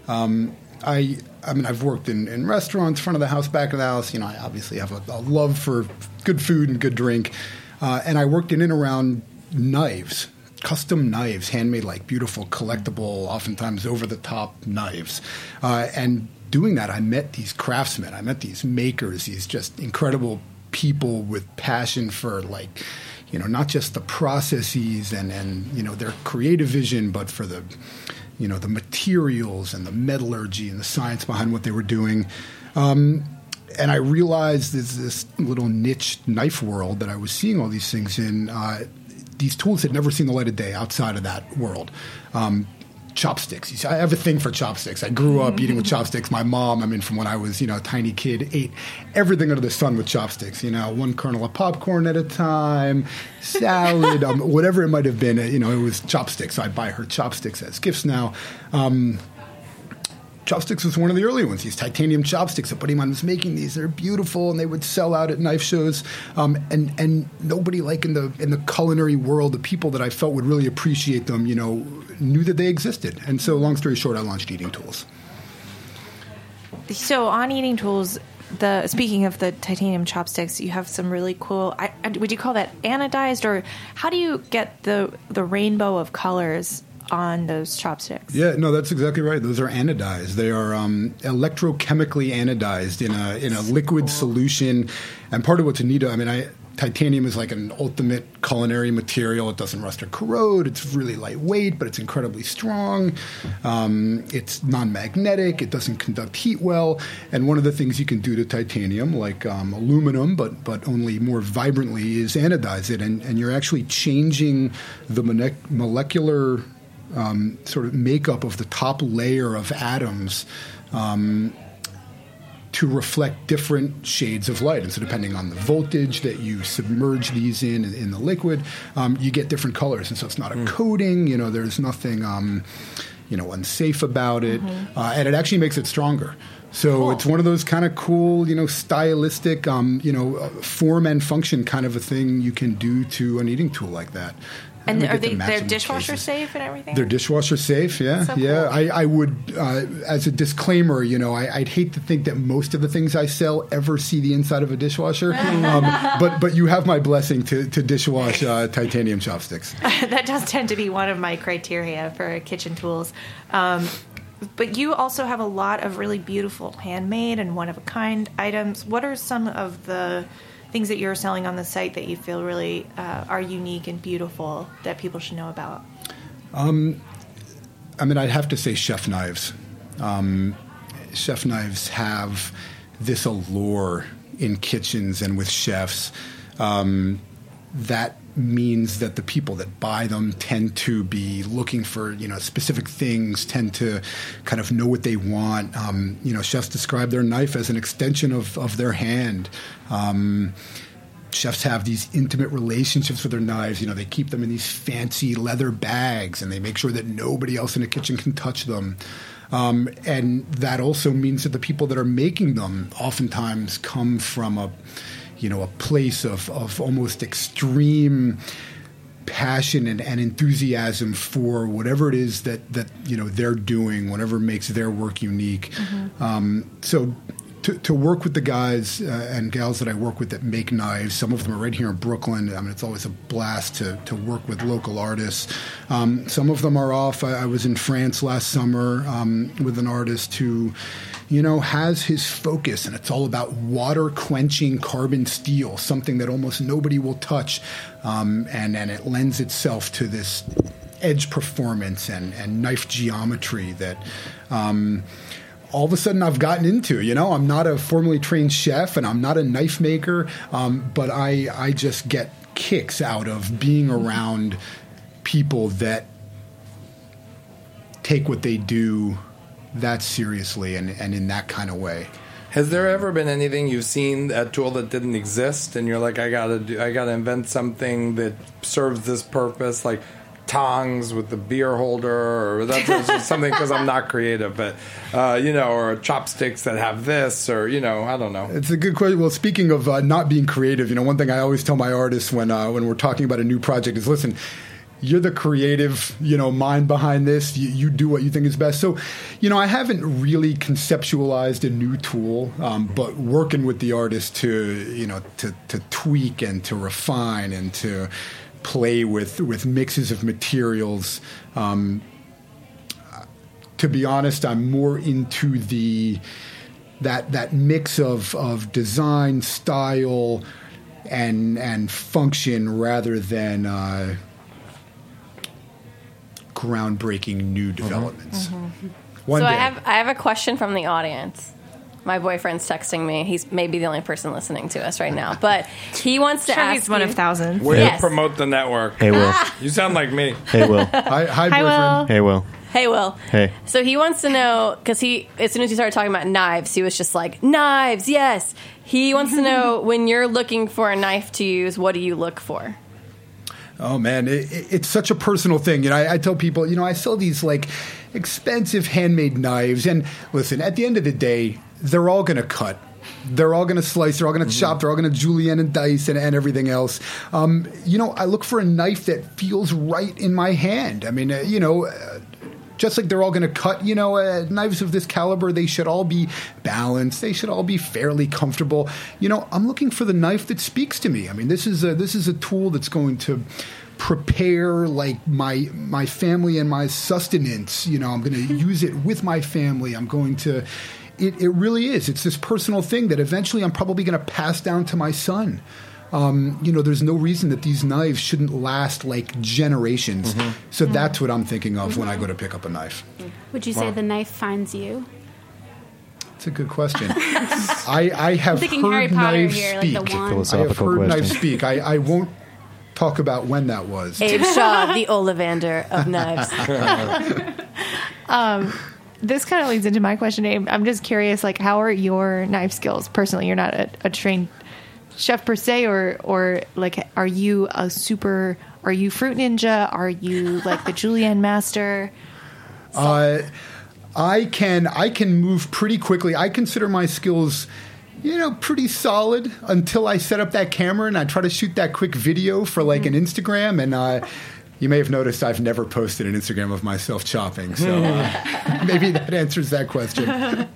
I mean, I've worked in restaurants, front of the house, back of the house. You know, I obviously have a love for good food and good drink. And I worked in and around knives, custom knives, handmade, like beautiful, collectible, oftentimes over-the-top knives. And doing that, I met these craftsmen. I met these makers, these just incredible people with passion for, like, you know, not just the processes and you know, their creative vision, but for the, you know, the materials and the metallurgy and the science behind what they were doing. And I realized there's this little niche knife world that I was seeing all these things in. These tools had never seen the light of day outside of that world. Chopsticks. I have a thing for chopsticks. I grew up eating with chopsticks. My mom, I mean, from when I was, you know, a tiny kid, ate everything under the sun with chopsticks. You know, one kernel of popcorn at a time, salad, whatever it might have been. You know, it was chopsticks. I buy her chopsticks as gifts now. Chopsticks was one of the early ones. These titanium chopsticks. A buddy of mine was making these. They're beautiful, and they would sell out at knife shows. And nobody, like in the culinary world, the people that I felt would really appreciate them, you know, knew that they existed. And so, long story short, I launched Eating Tools. So on Eating Tools, speaking of the titanium chopsticks, you have some really cool. Would you call that anodized, or how do you get the rainbow of colors on those chopsticks? Yeah, no, that's exactly right. Those are anodized. They are electrochemically anodized in a liquid solution. And part of what's neat, I mean, titanium is like an ultimate culinary material. It doesn't rust or corrode. It's really lightweight, but it's incredibly strong. It's non-magnetic. It doesn't conduct heat well. And one of the things you can do to titanium, like aluminum, but only more vibrantly, is anodize it. And you're actually changing the molecular sort of makeup of the top layer of atoms to reflect different shades of light. And so depending on the voltage that you submerge these in the liquid, you get different colors. And so it's not a coating, you know, there's nothing, you know, unsafe about it. And it actually makes it stronger. So It's one of those kind of cool, you know, stylistic, you know, form and function kind of a thing you can do to an eating tool like that. And are they're dishwasher safe and everything? They're dishwasher safe, yeah. So yeah, cool. I would, as a disclaimer, you know, I'd hate to think that most of the things I sell ever see the inside of a dishwasher. But you have my blessing to dishwash titanium chopsticks. That does tend to be one of my criteria for kitchen tools. But you also have a lot of really beautiful handmade and one-of-a-kind items. What are some of the things that you're selling on the site that you feel really are unique and beautiful that people should know about? I mean, I'd have to say chef knives. Chef knives have this allure in kitchens and with chefs that means that the people that buy them tend to be looking for, you know, specific things, tend to kind of know what they want. You know, chefs describe their knife as an extension of their hand. chefs have these intimate relationships with their knives. They keep them in these fancy leather bags, and they make sure that nobody else in the kitchen can touch them. And that also means that the people that are making them oftentimes come from a place of almost extreme passion and enthusiasm for whatever it is that they're doing, whatever makes their work unique. So to work with the guys and gals that I work with that make knives, some of them are right here in Brooklyn. I mean, it's always a blast to work with local artists. Some of them are off. I was in France last summer with an artist who, has his focus, and it's all about water-quenching carbon steel, something that almost nobody will touch, and it lends itself to this edge performance and knife geometry that all of a sudden I've gotten into. I'm not a formally trained chef, and I'm not a knife maker, but I just get kicks out of being around people that take what they do that seriously and in that kind of way. Has there ever been anything you've seen, a tool that didn't exist, and you're like, I gotta invent something that serves this purpose, like tongs with the beer holder, or that's just something because I'm not creative, but or chopsticks that have this, or I don't know. It's a good question. Well, speaking of not being creative, one thing I always tell my artists when we're talking about a new project is, listen, you're the creative, mind behind this. You do what you think is best. So, I haven't really conceptualized a new tool, but working with the artist to tweak and to refine and to play with mixes of materials. To be honest, I'm more into that mix of design, style, and function rather than groundbreaking new developments. One day. I have a question from the audience. My boyfriend's texting me. He's maybe the only person listening to us right now, but he wants to ask. He's one of thousands. Way to promote the network. Hey, Will. You sound like me. Hey, Will. Hi, boyfriend. Will. Hey, Will. Hey, Will. Hey. So he wants to know, because as soon as you started talking about knives, he was just like, knives, yes. He wants to know, when you're looking for a knife to use, what do you look for? Oh, man, it's such a personal thing. I tell people, I sell these, expensive handmade knives. And listen, at the end of the day, they're all going to cut. They're all going to slice. They're all going to chop. They're all going to julienne and dice and everything else. I look for a knife that feels right in my hand. I mean, just like they're all going to cut, knives of this caliber, they should all be balanced. They should all be fairly comfortable. I'm looking for the knife that speaks to me. I mean, this is a tool that's going to prepare my family and my sustenance. I'm going to use it with my family. I'm going to. It really is. It's this personal thing that eventually I'm probably going to pass down to my son. There's no reason that these knives shouldn't last generations. So that's what I'm thinking of when I go to pick up a knife. Would you say the knife finds you? That's a good question. I have thinking heard Harry Potter knives here, speak. like the wand. I have heard knives speak. I won't talk about when that was. Abe Shaw, the Ollivander of knives. This kind of leads into my question, Abe. I'm just curious, how are your knife skills personally? You're not a trained chef per se, or are you are you Fruit Ninja? Are you the Julienne master? I can move pretty quickly. I consider my skills, pretty solid until I set up that camera and I try to shoot that quick video for an Instagram. And you may have noticed I've never posted an Instagram of myself chopping. So maybe that answers that question.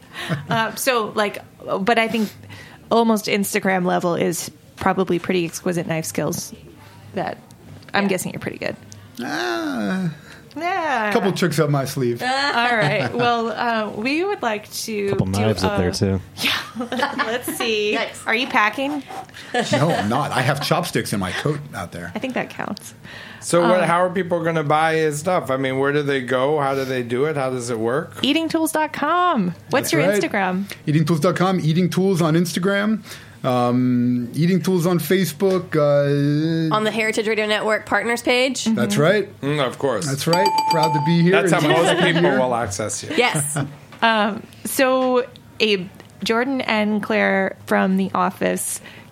But I think almost Instagram level is probably pretty exquisite knife skills that I'm guessing you're pretty good. Yeah. A couple tricks up my sleeve. All right. Well, we would like to couple knives up there too. Yeah. Let's see. Nice. Are you packing? No, I'm not. I have chopsticks in my coat out there. I think that counts. So how are people going to buy his stuff? I mean, where do they go? How do they do it? How does it work? Eatingtools.com. What's your Instagram? Eatingtools.com. Eating Tools on Instagram. Eating Tools on Facebook. On the Heritage Radio Network Partners page. That's right. Of course. That's right. Proud to be here. That's how most people will access you. Yes. So, Abe, Jordan and Claire from The Office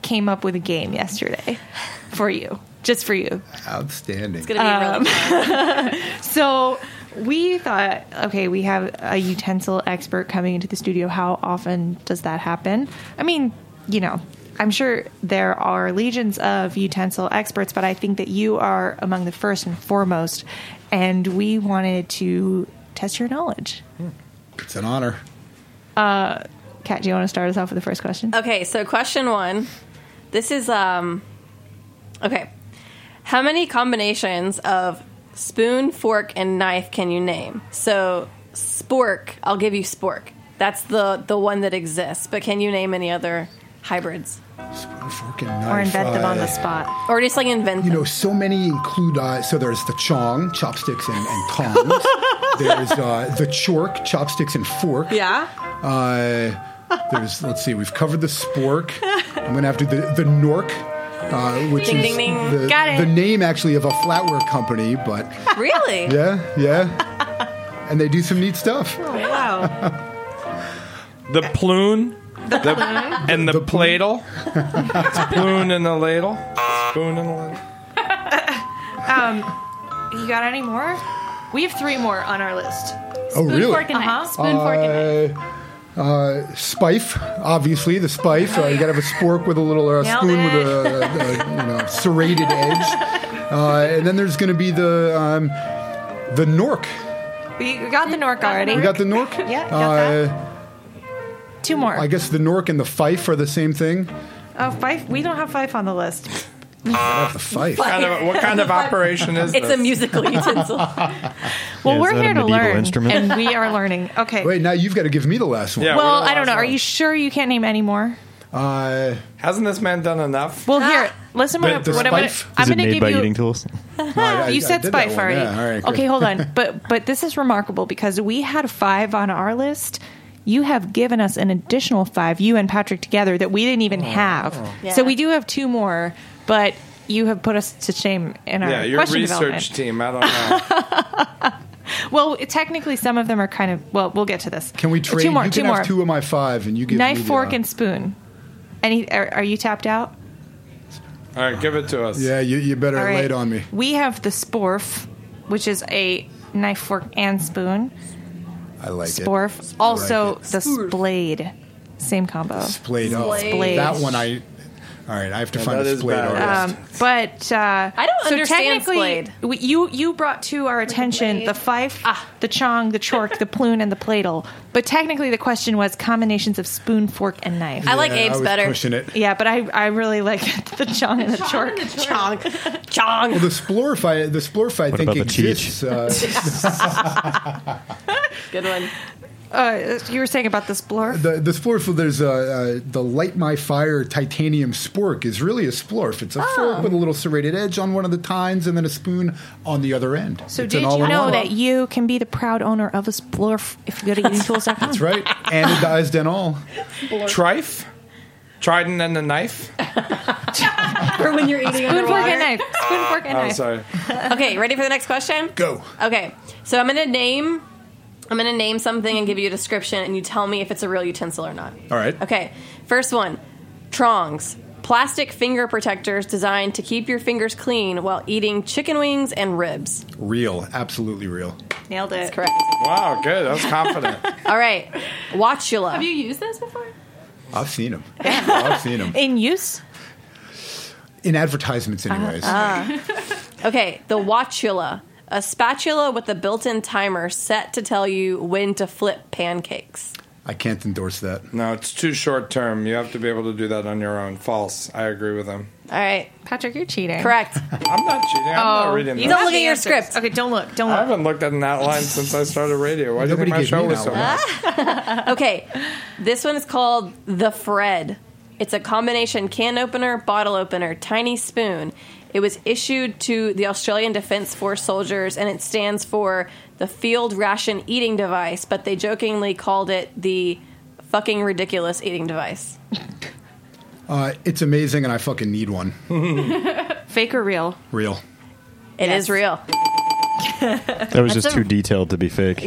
came up with a game yesterday for you, just for you. Outstanding. It's going to be really fun. So we thought, okay, we have a utensil expert coming into the studio. How often does that happen? I mean, I'm sure there are legions of utensil experts, but I think that you are among the first and foremost, and we wanted to test your knowledge. It's an honor. Kat, do you want to start us off with the first question? Okay, so question 1. This is, okay. How many combinations of spoon, fork, and knife can you name? So, spork, I'll give you spork. That's the one that exists. But can you name any other hybrids? Spoon, fork, and knife. Or invent them on the spot? Or just like invent them. So many include, so there's the chong, chopsticks and tongs. There's the chork, chopsticks and fork. Yeah. There's, let's see, we've covered the spork. I'm going to have to do the nork, which Ding, is ding, ding. Got it. the name actually of a flatware company, but Really? yeah. And they do some neat stuff. Oh, wow. The plume. And the plaidle. Spoon and the ladle. Spoon and the ladle. You got any more? We have 3 more on our list. Oh, really? Spoon, fork, and knife. Spoon, fork, and knife. Spife, obviously, the spife. You got to have a spork with a little spoon with a serrated edge. And then there's going to be the nork. We got the nork already. We got the nork? Yeah, got that. 2 more. I guess the nork and the fife are the same thing. Oh, fife? We don't have fife on the list. I have the fife. What kind of operation is this? It's a musical utensil. Well, we're is that a here to medieval learn, instrument? and we are learning. Okay. Wait, now you've got to give me the last one. Yeah. Well, we're the I don't know. last Are one. you sure you can't name any more? Hasn't this man done enough? Well, here, listen. The What I'm going spife? I'm Is it going to made give by you. eating tools? You said did that spife one. already. Yeah, all right, good. Okay, hold on. But this is remarkable because we had 5 on our list. You have given us an additional 5, you and Patrick together, that we didn't even have. Yeah. So we do have 2 more, but you have put us to shame in our Your question research development. team. I don't know. Well, technically, some of them are kind of. Well, we'll get to this. Can we trade? 2 more. You can 2 more. have 2 of my 5, and you give me Knife, the, fork, and spoon. Are you tapped out? All right, give it to us. Yeah, you better All right. lay it on me. We have the sporf, which is a knife, fork, and spoon. I like Sporf. it. Also, I like it. the splade. Same combo. Splayed. Oh, Splayed. that one all right, I have to find that a is splayed bad. artist. But I don't so understand technically, splayed. you brought to our attention the fife, the chong, the chork, the plume, and the plaidle. But technically, the question was combinations of spoon, fork, and knife. I like Yeah, Abe's I was better. pushing it. Yeah, but I really like the chong and the chork. Chong. Well, the splorf, I think about the exists. Good one. You were saying about the splorf? The splorf, there's the Light My Fire titanium spork is really a splorf. It's a fork with a little serrated edge on one of the tines and then a spoon on the other end. So It's did an you know all-in-one. that you can be the proud owner of a splorf if you go to eatingtools.com? That's right. Anodized and all. Trife? Trident and a knife? For when you're eating Spoon, fork, underwater. and knife. Spoon, fork, and Oh, knife. sorry. Okay, ready for the next question? Go. Okay, so I'm gonna name something and give you a description, and you tell me if it's a real utensil or not. All right. Okay, first one, trongs. Plastic finger protectors designed to keep your fingers clean while eating chicken wings and ribs. Real. Absolutely real. Nailed it. That's correct. Wow, good. That was confident. All right, Watchula. Have you used this before? I've seen them. I've seen them. In use? In advertisements, anyways. Okay, the Watchula. A spatula with a built-in timer set to tell you when to flip pancakes. I can't endorse that. No, it's too short term. You have to be able to do that on your own. False. I agree with him. All right, Patrick, you're cheating. correct. I'm not cheating. I'm not reading You that. Don't have look the at your answers. script. Okay, don't look. Don't I look. haven't looked at an outline since I started radio. Why do you think Nobody my gave show me an was so outline. long? Okay, this one is called the Fred. It's a combination can opener, bottle opener, tiny spoon. It was issued to the Australian Defence Force soldiers, and it stands for the Field Ration Eating Device, but they jokingly called it the fucking ridiculous eating device. It's amazing, and I fucking need one. Fake or real? Real. It Yes. is real. That was just too detailed to be fake.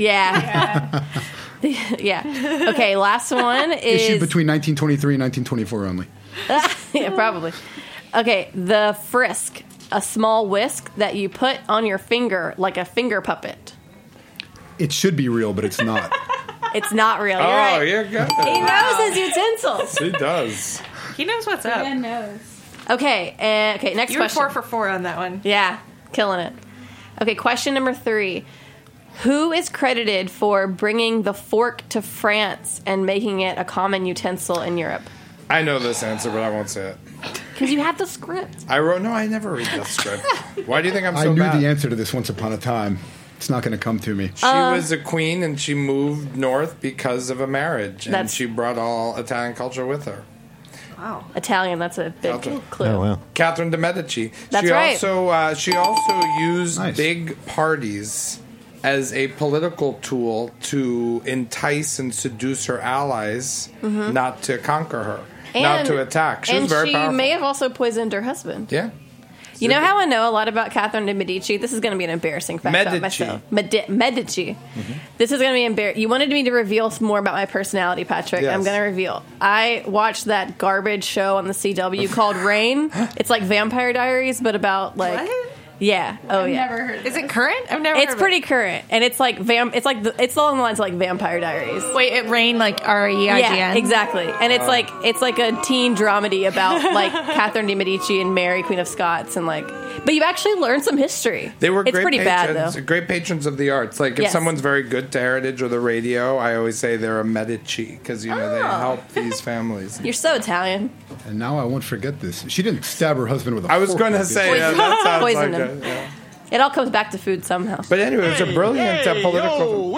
Yeah. Yeah. Okay, last one is... Issued between 1923 and 1924 only. Yeah, probably. Okay, the frisk, a small whisk that you put on your finger like a finger puppet. It should be real, but it's not. It's not real. You're right. yeah, got He that. knows his utensils. He does. He knows what's up. Dan knows. Okay, next You were question. 4 for 4 on that one. Yeah, killing it. Okay, question number 3. Who is credited for bringing the fork to France and making it a common utensil in Europe? I know this answer, but I won't say it. Because you have the script. I never read the script. Why do you think I'm I so knew bad? the answer to this once upon a time. It's not going to come to me. She was a queen, and she moved north because of a marriage, and That's- she brought all Italian culture with her. Wow. Italian, that's a big Italian. clue. Oh wow. Catherine de Medici. That's she right. She also used Nice. big parties as a political tool to entice and seduce her allies, not to conquer her, not to attack. She was very she powerful. may have also poisoned her husband. Yeah. You know how I know a lot about Catherine de Medici? This is going to be an embarrassing fact about Medici. myself. Medici. This is going to be embarrassing. You wanted me to reveal more about my personality, Patrick. Yes. I'm going to reveal. I watched that garbage show on the CW called Rain. It's like Vampire Diaries, but about like... What? Yeah. Oh, yeah. Never heard of Is it current? I've never It's heard pretty current, and it's like it's along the lines of like Vampire Diaries. of it. Wait, it rained like REIGN? Yeah, exactly. And it's like a teen dramedy about like Catherine de Medici and Mary, Queen of Scots, and like. But you actually learn some history. They were It's great pretty bad patrons, though. great patrons of the arts. Like if Yes. someone's very good to heritage or the radio, I always say they're a Medici because they help these families. You're so Italian. And now I won't forget this. She didn't stab her husband with a I was fork, going to did say she? that sounds like Poisoned him. It all comes back to food somehow. But anyway, it's a brilliant political.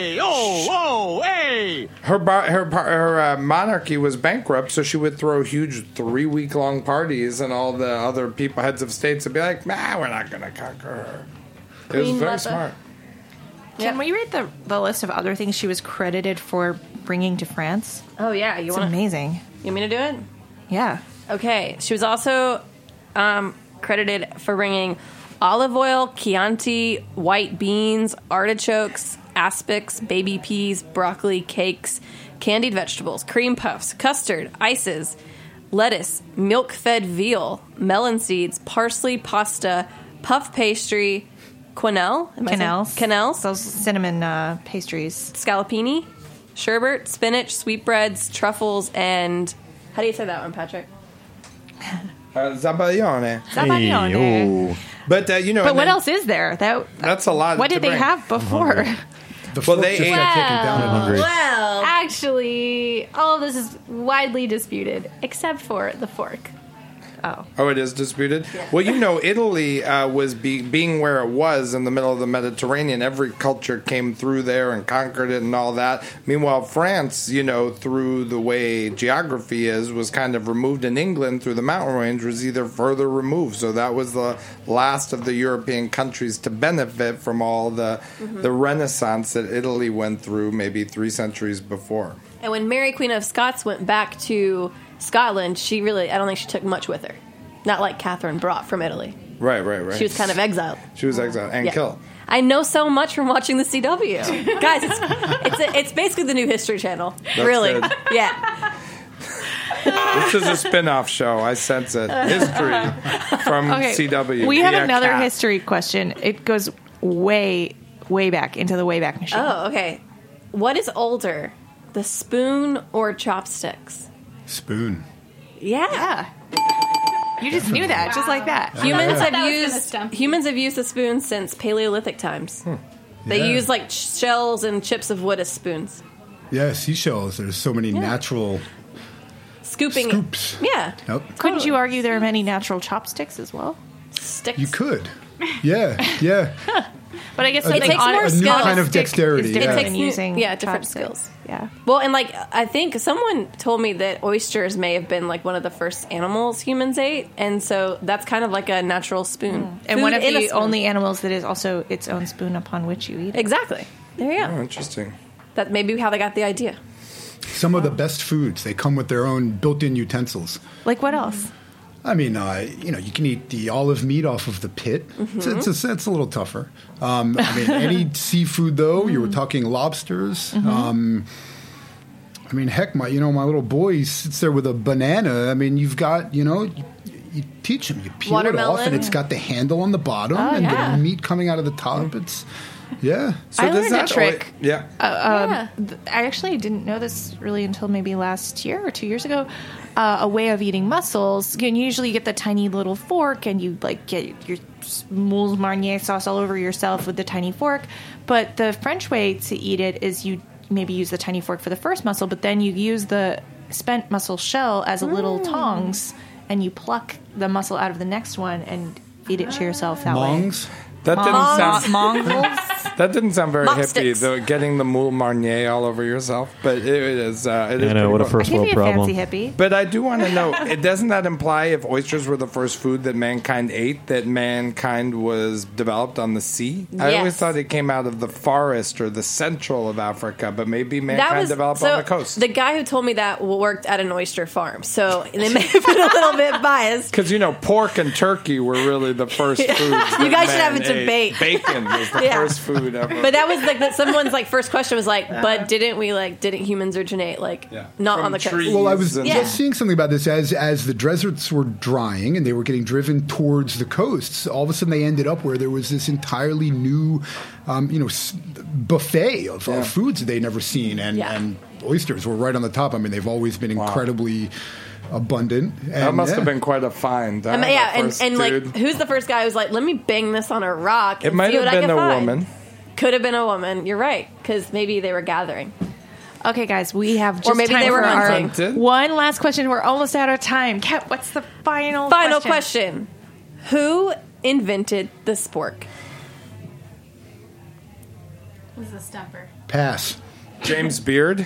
Her monarchy was bankrupt, so she would throw huge 3-week-long parties, and all the other people, heads of states, would be like, "Nah, we're not going to conquer her." It was Queen very Mother. smart. Can we read the list of other things she was credited for bringing to France? Oh yeah, you It's want amazing. You want me to do it? Yeah. Okay. She was also credited for bringing olive oil, Chianti, white beans, artichokes, aspics, baby peas, broccoli, cakes, candied vegetables, cream puffs, custard, ices, lettuce, milk-fed veal, melon seeds, parsley, pasta, puff pastry, quenelle, quenelles, Those cinnamon pastries. scallopini, sherbet, spinach, sweetbreads, truffles, and how do you say that one, Patrick? Zabaglione. Zabaglione. oh. But But and what then- else is there? That's a lot. What to did they bring. have before? The fork they just ate- got taken down a notch. Well, Actually, all of this is widely disputed, except for the fork. Oh, it is disputed? Well, Italy was being where it was in the middle of the Mediterranean. Every culture came through there and conquered it and all that. Meanwhile, France, through the way geography is, was kind of removed. And England, through the mountain range, was either further removed. So that was the last of the European countries to benefit from all the Renaissance that Italy went through maybe 3 centuries before. and when Mary, Queen of Scots, went back to Scotland, I don't think she took much with her. Not like Catherine brought from Italy. Right. She was kind of exiled. She was exiled and Yeah. killed. I know so much from watching the CW. Guys, it's basically the new History Channel. Really. good. Yeah. This is a spin-off show. I sense it. History from CW. We have via another Cat. history question. It goes way, way back into the Wayback Machine. Oh, okay. What is older, the spoon or chopsticks? Spoon. Yeah. You just knew that, just like that. Humans That was gonna stump you. humans have used the spoon since Paleolithic times. They Yeah. use like shells and chips of wood as spoons. Yeah, seashells. There's so many natural Scooping. scoops. Yeah. Yep. Couldn't you argue there are many natural chopsticks as well? Sticks. You could. Yeah. But I guess It something takes more on a skill. on a kind of stick dexterity, is different yeah. than It takes using different chopsticks. skills. Yeah. Well, and like I think someone told me that oysters may have been like one of the first animals humans ate, and so that's kind of like a natural spoon. And Food one of in a the spoon. only animals that is also its own spoon upon which you eat it. Exactly. There you go. Oh, interesting. That may be how they got the idea. Some of the best foods, they come with their own built-in utensils. Like what else? I mean, you can eat the olive meat off of the pit. It's a little tougher. I mean, any seafood, though, you were talking lobsters. I mean, heck, my little boy sits there with a banana. I mean, you've got, you teach him. You peel it off, and it's got the handle on the bottom and the meat coming out of the top. It's, yeah. So I learned a trick. I actually didn't know this really until maybe last year or 2 years ago. A way of eating mussels. You can usually get the tiny little fork, and you get your moule marnier sauce all over yourself with the tiny fork. But the French way to eat it is you maybe use the tiny fork for the first mussel, but then you use the spent mussel shell as a little tongs, and you pluck the mussel out of the next one and feed it to yourself that way. That Mongols. That didn't sound very hippie, sticks. though, getting the moule marnier all over yourself. But it is. It is. I know, what a cool. first world problem. Fancy hippie. But I do want to know, doesn't that imply if oysters were the first food that mankind ate, that mankind was developed on the sea? Yes. I always thought it came out of the forest or the central of Africa, but maybe mankind developed on the coast. The guy who told me that worked at an oyster farm, so they may have been a little bit biased. Because, pork and turkey were really the first foods. You guys should have a debate. Bacon was the first food ever. But that was someone's first question was but didn't humans originate not From on the coast? trees. Well, I was and- just seeing something about this as the deserts were drying and they were getting driven towards the coasts. All of a sudden, they ended up where there was this entirely new, buffet of foods that they'd never seen, and oysters were right on the top. I mean, they've always been incredibly abundant. And, that must have been quite a find. And who's the first guy who's like, let me bang this on a rock? It might have been a woman. Could have been a woman. You're right, because maybe they were gathering. Okay, guys, we have just or maybe time they were for our hunting. one last question. We're almost out of time. Kat, what's the final question? Who invented the spork? This is a stumper. Pass. James Beard.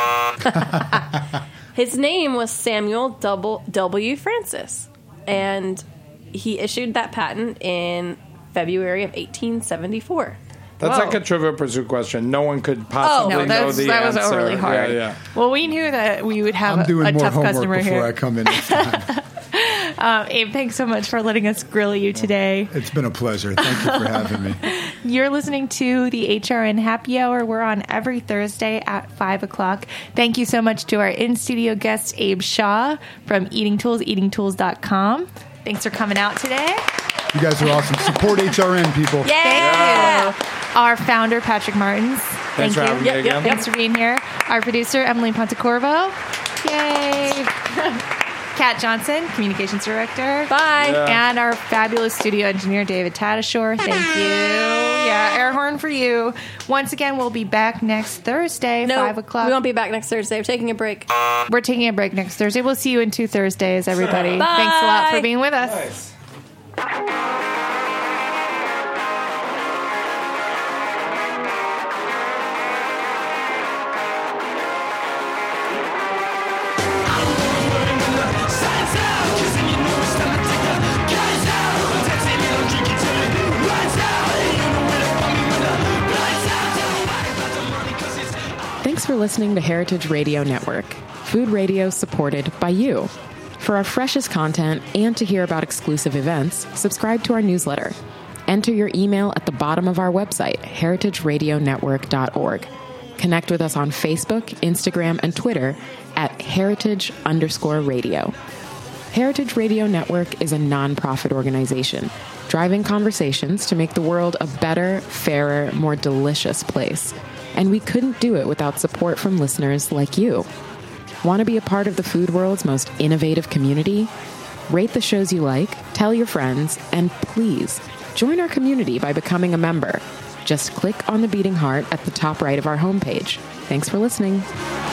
His name was Samuel W. Francis, and he issued that patent in February of 1874. That's like a Trivial Pursuit question. No one could possibly know the that answer. was overly hard. Yeah. Well, we knew that we would have I'm doing a more tough homework customer before here. I come in next time. Abe, thanks so much for letting us grill you today. It's been a pleasure. Thank you for having me. You're listening to the HRN Happy Hour. We're on every Thursday at 5 o'clock. Thank you so much to our in-studio guest, Abe Shaw from Eating Tools, eatingtools.com. Thanks for coming out today. You guys are awesome. Support HRN, people. Thank you. Our founder, Patrick Martins. Thanks for having me again. Thanks for being here. Our producer, Emily Pontecorvo. Yay. Kat Johnson, Communications Director. Bye. Yeah. And our fabulous studio engineer, David Tadashore. Thank you. Yeah, air horn for you. Once again, we'll be back next Thursday, 5 o'clock. We won't be back next Thursday. We're taking a break. We're taking a break next Thursday. We'll see you in 2 Thursdays, everybody. Bye. Thanks a lot for being with us. Nice. Thanks for listening to Heritage Radio Network, food radio supported by you. For our freshest content and to hear about exclusive events, subscribe to our newsletter. Enter your email at the bottom of our website, heritageradionetwork.org. Connect with us on Facebook, Instagram, and Twitter at heritage_radio. Heritage Radio Network is a nonprofit organization driving conversations to make the world a better, fairer, more delicious place. And we couldn't do it without support from listeners like you. Want to be a part of the food world's most innovative community? Rate the shows you like, tell your friends, and please join our community by becoming a member. Just click on the beating heart at the top right of our homepage. Thanks for listening.